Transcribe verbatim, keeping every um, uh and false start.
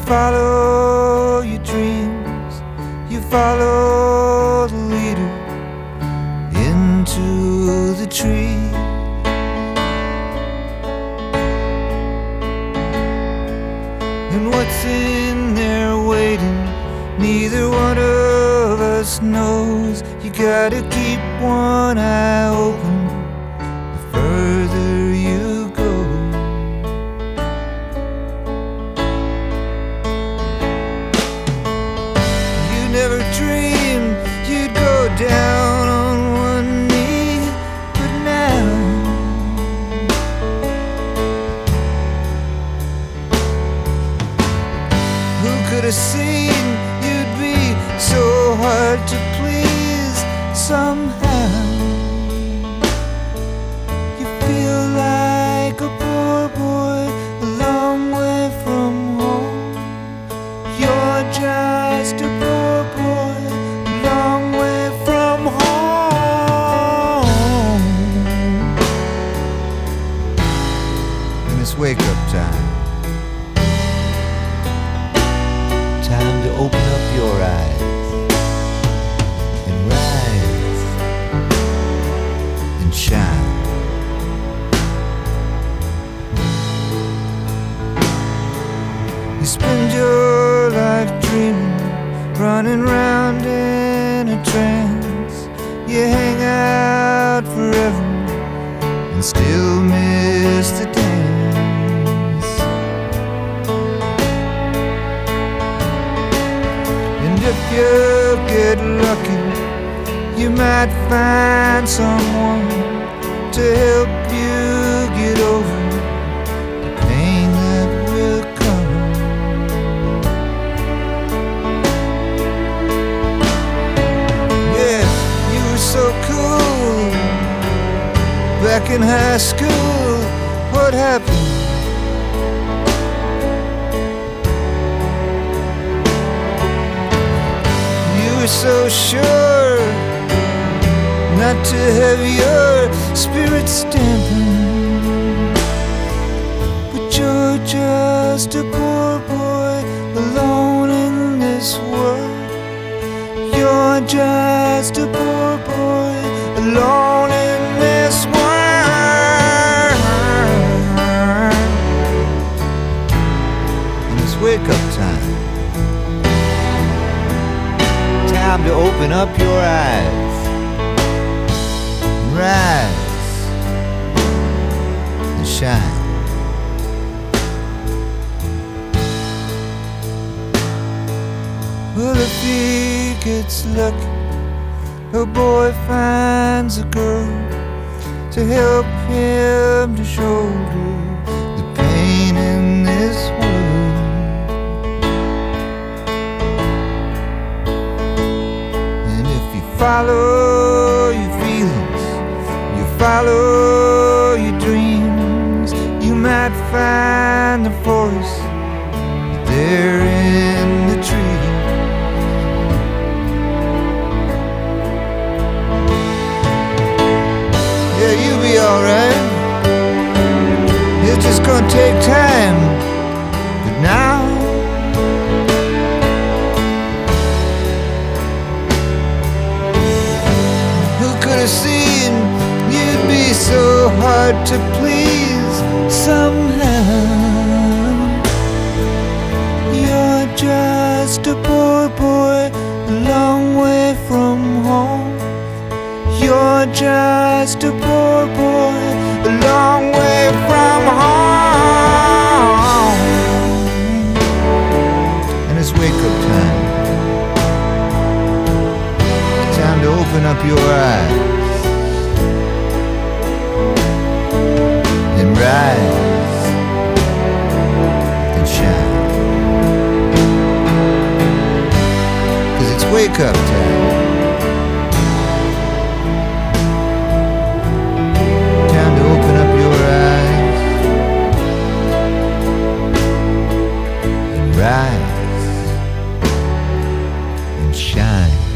follow your dreams, you follow the leader into the tree. And what's in there waiting, neither one of us knows. You gotta keep one eye open the further you go. You never dreamed you'd go down on one knee, but now who could have seen you'd be so hard to please? Somehow you feel like a poor boy a long way from home. You're just a poor boy a long way from home. And it's wake up time. Time to open up your eyes and rise and shine. You spend your life dreaming, running round in a trance. You hang out forever and still miss the dance. If you get lucky, you might find someone to help you get over the pain that will come. Yeah, you were so cool back in high school. What happened? So sure not to have your spirit stamping, but you're just a poor boy alone in this world. You're just a poor boy alone in this world. And it's wake up time. Time to open up your eyes and rise and shine. Well, if he gets lucky, a boy finds a girl to help him to shoulder the pain in this world. Follow your feelings, you follow your dreams. You might find the forest there in the tree. Yeah, you'll be alright. It's just gonna take time. But now seen you'd be so hard to please. Somehow you're just a poor boy a long way from home. You're just a poor boy a long way from home. And it's wake up time. Time to open up your eyes and rise and shine. 'Cause it's wake up time. Time to open up your eyes and rise and shine.